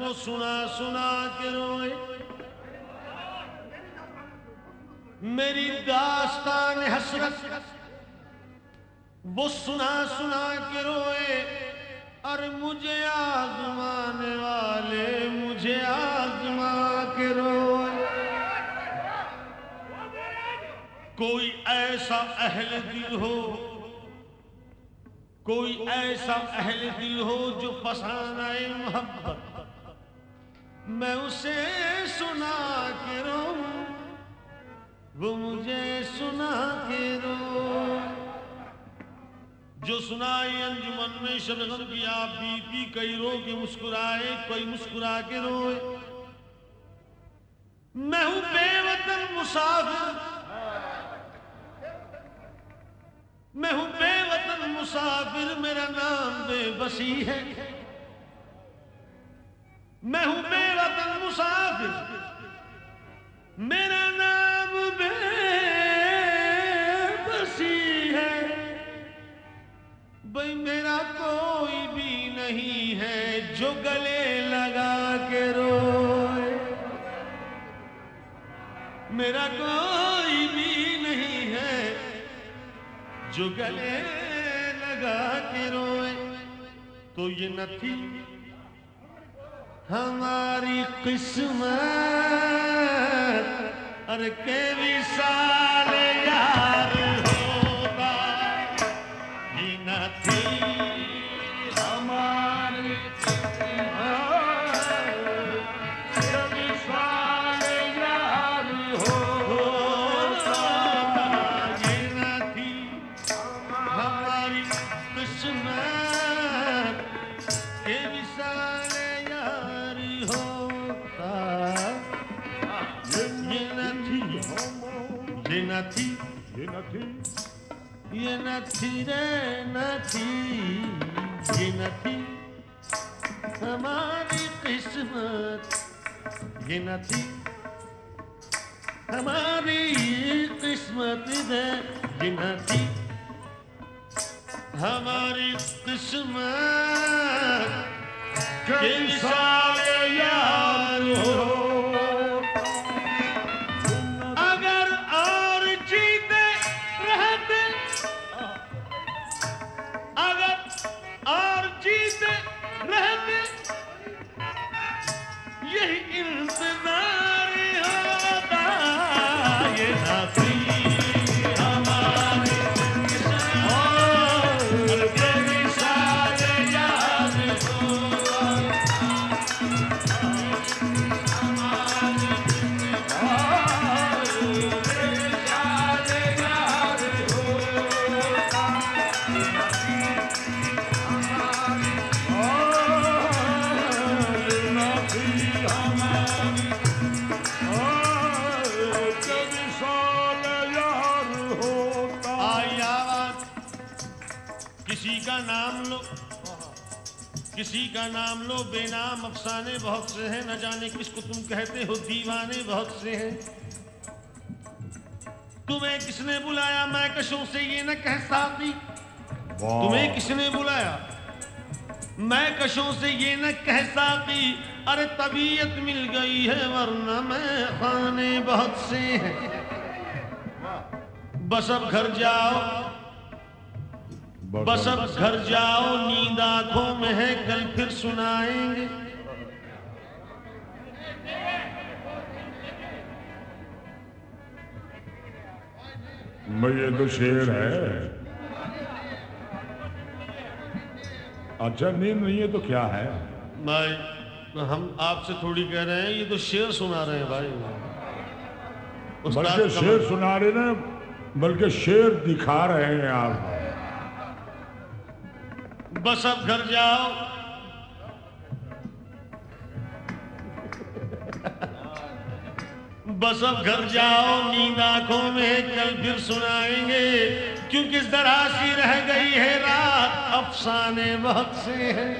वो सुना सुना के रोए, मेरी दास्तान हसरत वो सुना सुना के रोए। और मुझे आजमाने वाले मुझे आजमा के रोए। कोई ऐसा अहले दिल हो, कोई ऐसा अहले दिल हो जो फसानाए मोहब्बत, मैं उसे सुना के रोऊं, वो मुझे सुना के रोए। जो सुनाई अंजुमन में शबनम की आप बीती, कई रो के मुस्कुराए कोई मुस्कुरा के रोए। मैं हूं बेवतन मुसाफिर, मैं हूं बेवतन मुसाफिर, मेरा नाम बेबसी है। मैं हूं बेवतन मुसाफिर, मेरा नाम बेबसी है। भाई मेरा कोई भी नहीं है जो गले लगा के रोए, मेरा कोई भी नहीं है जो गले लगा के रोए। तो ये न थी हमारी किस्मत, अरे के विशाल यार होगा, ये न थी हमारी किस्मत, के विशाल यार होगा, ये न थी हमारी किस्मत, के विशाल यार होता। ये न थी, ये न थी, ये न थी, ये न थी रे न थी, ये न थी हमारी किस्मत, ये न थी हमारी किस्मत है, ये न थी हमारी किस्मत, के विशाल यार हो। अगर और जीते रहते, अगर और जीते रहते, यही इंतजार होता। ये ना थी हमारी किस्मत, के विशाल यार होगा, हमारी किसी का नाम लो, किसी का नाम लो, बेनाम अफसाने बहुत से हैं, न जाने किसको तुम कहते हो, दीवाने बहुत से हैं। तुम्हें किसने बुलाया मैं कशों से ये न कह साकी, तुम्हें किसने बुलाया मैं कशों से ये न कह साकी, अरे तबीयत मिल गई है वरना मैं खाने बहुत से हैं। बस अब घर जाओ, बस अब घर जाओ, नींद आंखों में है, कल फिर सुनाएंगे। ये तो शेर है। अच्छा नींद नहीं है तो क्या है भाई? हम आपसे थोड़ी कह रहे हैं, ये तो शेर सुना रहे हैं भाई। बल्कि शेर सुना रहे ना, बल्कि शेर दिखा रहे हैं आप। बस अब घर जाओ, बस अब घर जाओ, नींद आंखों में, कल फिर सुनाएंगे। क्योंकि जरा सी रह गई है रात, अफसाने बहुत से हैं।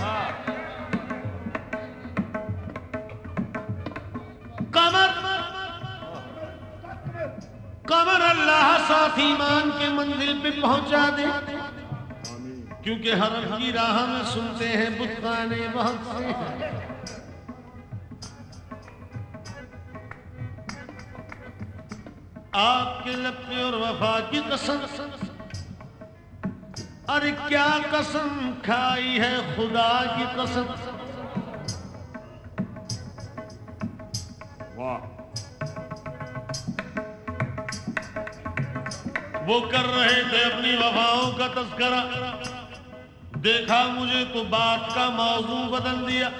कमर कमर अल्लाह साथी मान के मंजिल पे पहुंचा दे, क्योंकि हरम की राह में सुनते हैं बुतखाने बहुत से हैं। आपके लब पे और वफा की कसम, अरे क्या कसम खाई है खुदा की कसम। वाह। वो कर रहे थे अपनी वफाओं का तज़किरा, देखा मुझे तो बात का मौजू बदल दिया।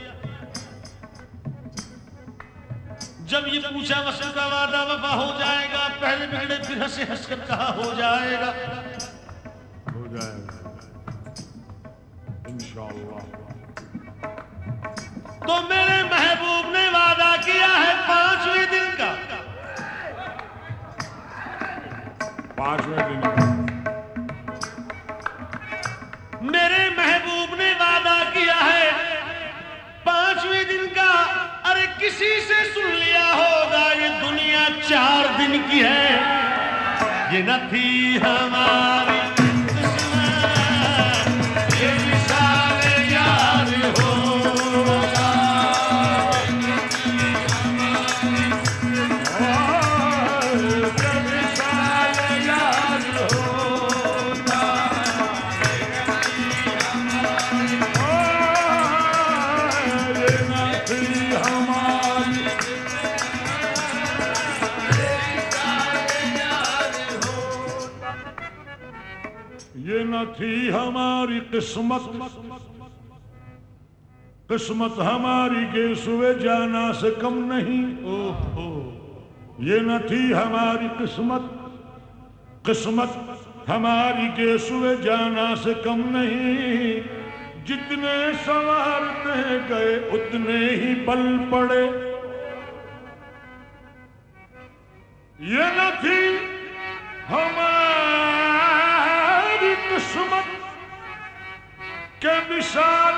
जब ये पूछा वस्ल का वादा वफा हो जाएगा, पहले बिगड़े फिर हंसे हंस कर कहा हो जाएगा। हो जाएगा इंशाअल्लाह। तो मेरे महबूब ने वादा किया है 5वें दिन का, 5वें दिन मेरे महबूब ने वादा किया है 5वें दिन का। अरे किसी से सुन लिया होगा ये दुनिया 4 दिन की है, ये न थी हमारी किस्मत, ये विशाल यार होगा। ये न थी हमारी किस्मत, किस्मत हमारी गेसुए जाना से कम नहीं। ओहो, ये न थी हमारी किस्मत, किस्मत हमारी गेसुए जाना से कम नहीं। जितने संवारते गए उतने ही बल पड़े। ये न थी हमारी किस्मत के विशाल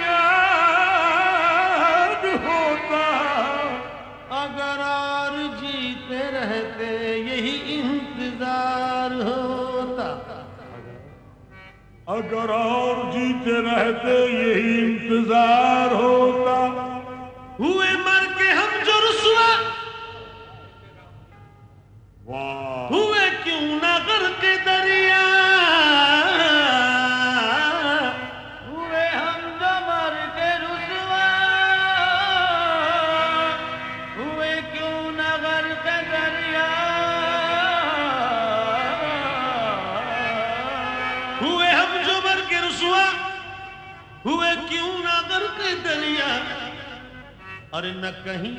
याद होता। अगर और जीते रहते यही इंतजार होता। अगर और जीते रहते यही इंतजार होता। हुए मर के हम जो रुसवा, वाह। हुए क्यों ना करके दरिया, हुए हम जो मर के रुसवा, हुए क्यों ना करके दरिया, हुए हम जो मर के रुसवा, हुए क्यों ना करके दरिया। अरे न कहीं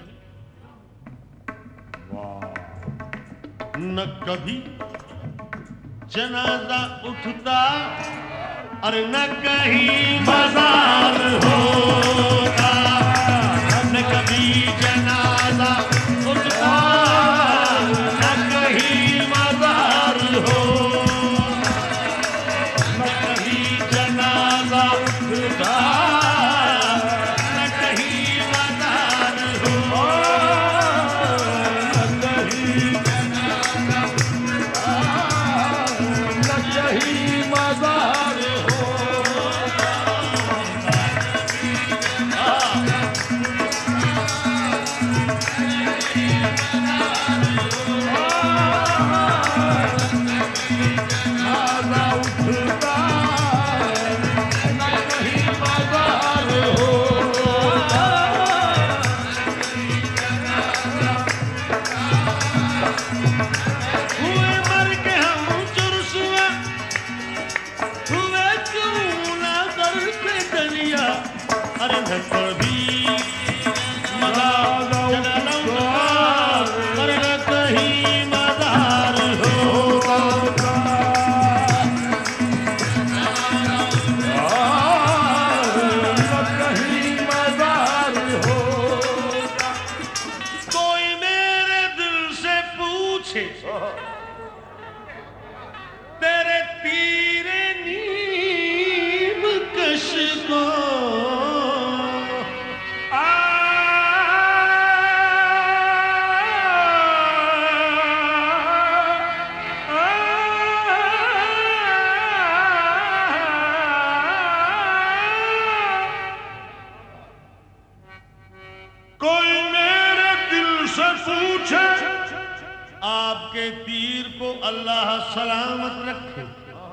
न कभी जनाजा उठता, अरे न कहीं मजार होता। न कभी जनाजा उठता, न कहीं मजार होता। न कहीं जनाजा उठता, न कहीं मजार होता। अरे न कभी मजार अरे न कहीं मजार होता। कहीं मजार होता। कोई मेरे दिल से पूछे तेरे तीरे नीम कश को, कोई मेरे दिल से पूछे आपके तीर को अल्लाह सलामत रखे,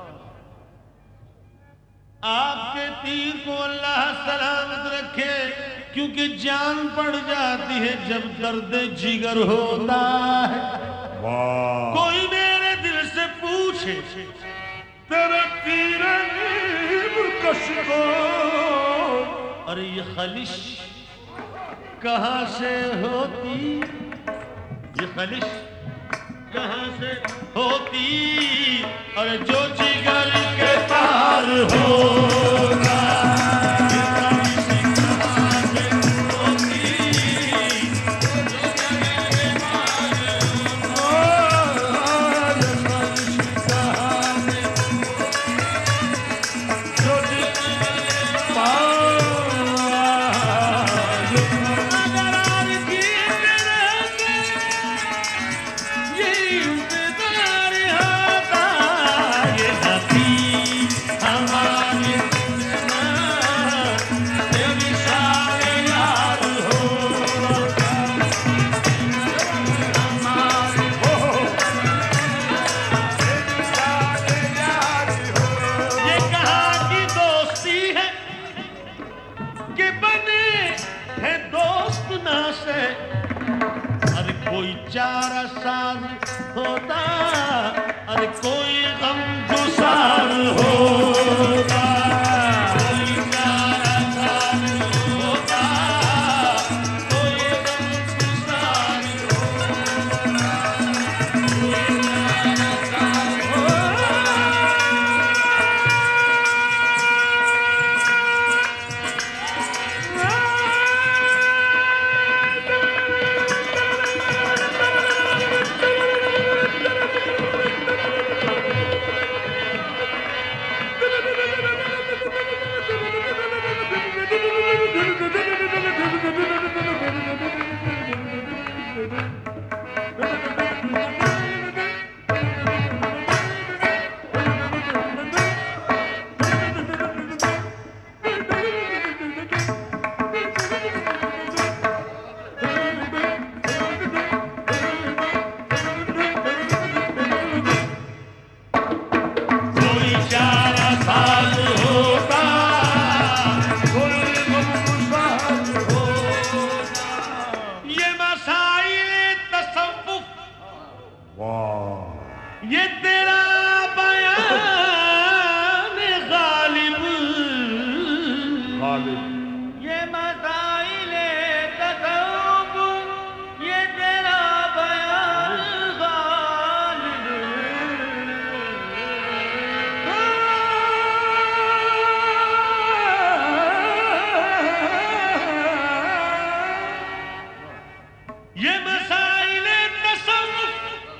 आपके तीर को अल्लाह सलामत रखे, क्योंकि जान पड़ जाती है जब दर्द जिगर होता है। कोई मेरे दिल से पूछे तेरे तीर कश को, अरे ये खलिश कहाँ से होती, ये खलिश कहाँ से होती, अरे जो जिगर के पार होगा, चारा साज होता, अरे कोई गम गुसार होता, कोई चारा साज होता, कोई गम गुसार होता, कोई चारा साज ये तेरा बयान गालिब, ये मसाइले तसव्वुफ, ये तेरा बयान गालिब, ये मसाइले तसव्वुफ,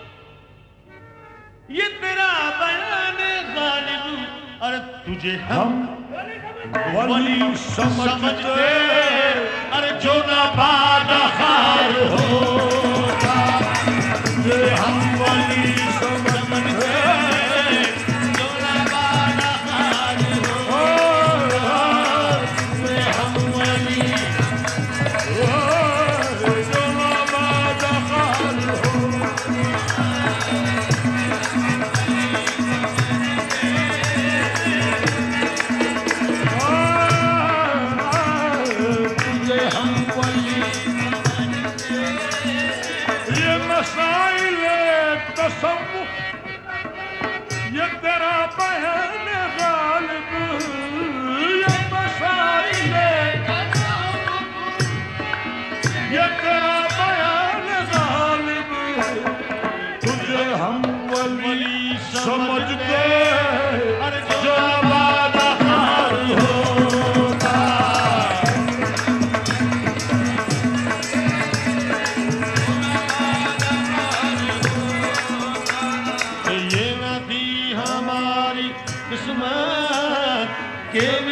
ये तेरा बयान गालिब, अरे तुझे हम वली समझते, अरे जो नाबादखार होगा, ये हम वली समझते, जो नाबादखार होगा, ये हम वली, जो नाबादखार होगा, ये तेरा बयान गालिब, ये मसाइले, ये तेरा बयान गालिब, तुझे हम वली समझते, अरे जो नाबादखार होगा, ये न थी हमारी किस्मत के